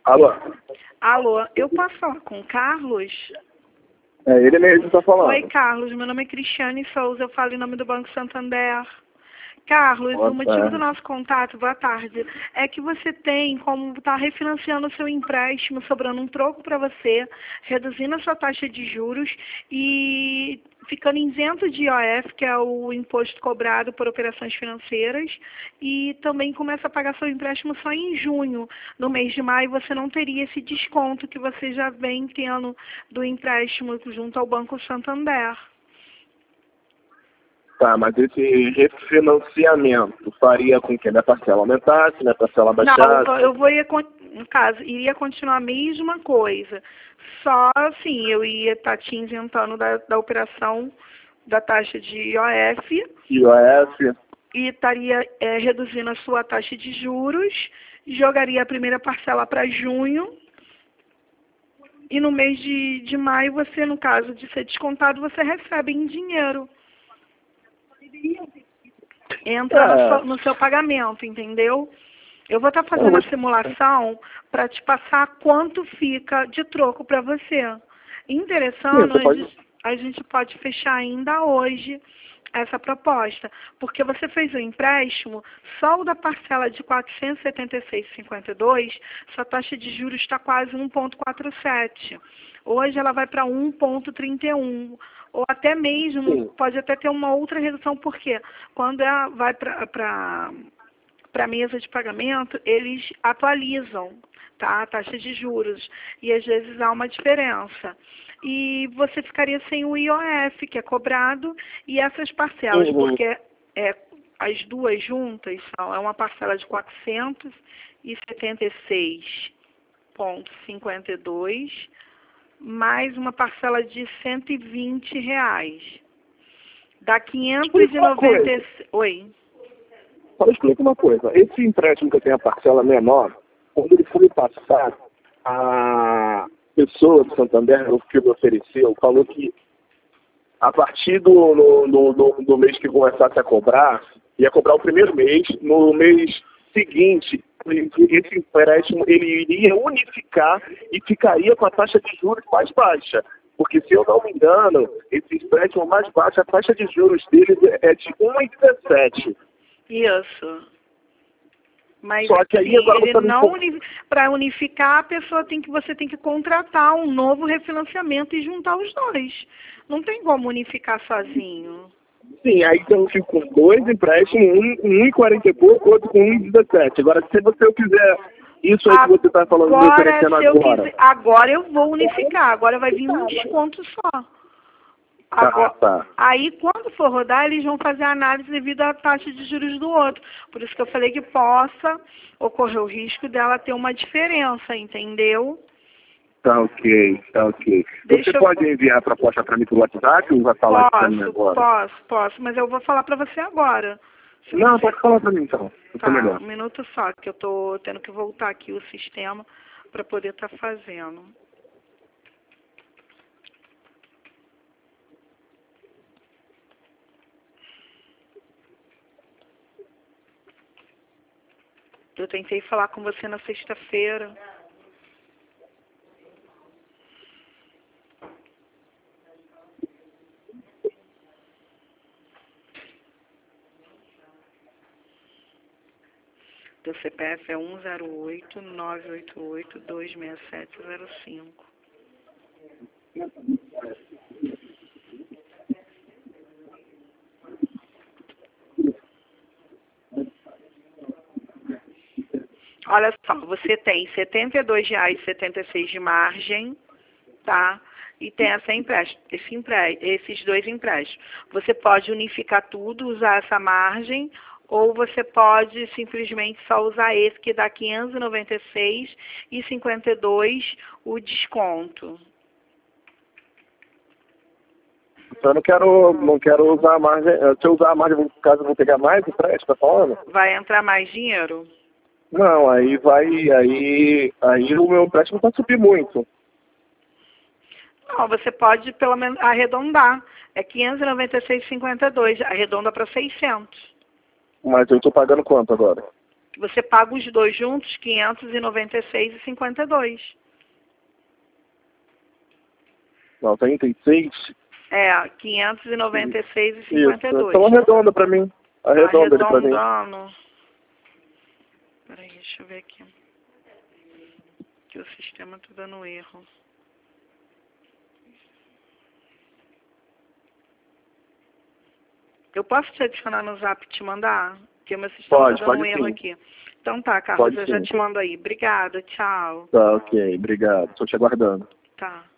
Alô? Alô, eu posso falar com o Carlos? É ele mesmo que está falando. Oi, Carlos, meu nome é Cristiane Souza, eu falo em nome do Banco Santander. Carlos, Boa o motivo do tarde. nosso contato, boa tarde, é que você tem como estar refinanciando o seu empréstimo, sobrando um troco para você, reduzindo a sua taxa de juros e ficando isento de IOF, que é o imposto cobrado por operações financeiras, e também começa a pagar seu empréstimo só em junho. No mês de maio você não teria esse desconto que você já vem tendo do empréstimo junto ao Banco Santander. Tá, mas esse refinanciamento faria com que minha parcela aumentasse, minha parcela baixasse? Não, no caso, iria continuar a mesma coisa. Só assim, eu ia estar te isentando da operação da taxa de IOF IOF? e estaria reduzindo a sua taxa de juros, jogaria a primeira parcela para junho e no mês de maio você, no caso de ser descontado, você recebe em dinheiro. Entra no seu pagamento, entendeu? Eu vou estar fazendo a simulação para te passar quanto fica de troco para você. Interessando, a gente pode fechar ainda hoje essa proposta, porque você fez o empréstimo, só o da parcela de R$ 476,52, sua taxa de juros está quase 1,47. Hoje ela vai para 1,31. Ou até mesmo, pode até ter uma outra redução, porque quando ela vai para a mesa de pagamento, eles atualizam, tá, a taxa de juros. E às vezes há uma diferença. E você ficaria sem o IOF, que é cobrado, e essas parcelas, porque as duas juntas é uma parcela de R$ 476,52, mais uma parcela de R$ 120. Dá 590. Oi. Só explica uma coisa. Esse empréstimo que eu tenho a parcela menor, quando ele foi passado, a pessoa do Santander, o que me ofereceu, falou que a partir do mês que começasse a cobrar, ia cobrar o primeiro mês, no mês seguinte, esse empréstimo ele iria unificar e ficaria com a taxa de juros mais baixa. Porque, se eu não me engano, esse empréstimo mais baixo, a taxa de juros dele é de 1,17. Isso. Mas só que aí agora ele não para unificar, você tem que contratar um novo refinanciamento e juntar os dois. Não tem como unificar sozinho. Sim, aí então eu fico com dois empréstimos, um em 40 e pouco, outro com 1,17. Agora, se eu quiser isso aí que você está falando, me oferecendo agora. Agora eu vou unificar, agora vai vir um desconto só. Agora, aí, quando for rodar, eles vão fazer a análise devido à taxa de juros do outro. Por isso que eu falei que possa ocorrer o risco dela ter uma diferença, entendeu? Tá ok. Você pode enviar a proposta para mim pelo WhatsApp ou vai falar para mim agora? Posso, mas eu vou falar para você agora. Não, pode falar para mim então. Tá, um minuto só, que eu tô tendo que voltar aqui o sistema para poder estar fazendo. Eu tentei falar com você na sexta-feira. Teu CPF é 108-988-26705. Olha só, você tem R$ 72,76 de margem, tá? E tem esses dois empréstimos. Você pode unificar tudo, usar essa margem, ou você pode simplesmente só usar esse que dá R$ 596,52 o desconto. Eu não quero usar a margem. Se eu usar a margem, no caso, eu vou pegar mais empréstimo, tá falando? Vai entrar mais dinheiro? Não, aí o meu empréstimo vai subir muito. Não, você pode pelo menos arredondar. É 596,52, arredonda para 600. Mas eu estou pagando quanto agora? Você paga os dois juntos, R$ 596,52. 96? É, 596,52. Isso, então arredonda pra mim. Arredonda ele pra mim. Arredondando. Peraí, deixa eu ver aqui. Que o sistema tá dando erro. Eu posso te adicionar no Zap e te mandar? Porque o meu sistema tá dando um erro aqui. Então tá, Carlos, eu já te mando aí. Obrigada, tchau. Tá, ok, obrigado. Estou te aguardando. Tá.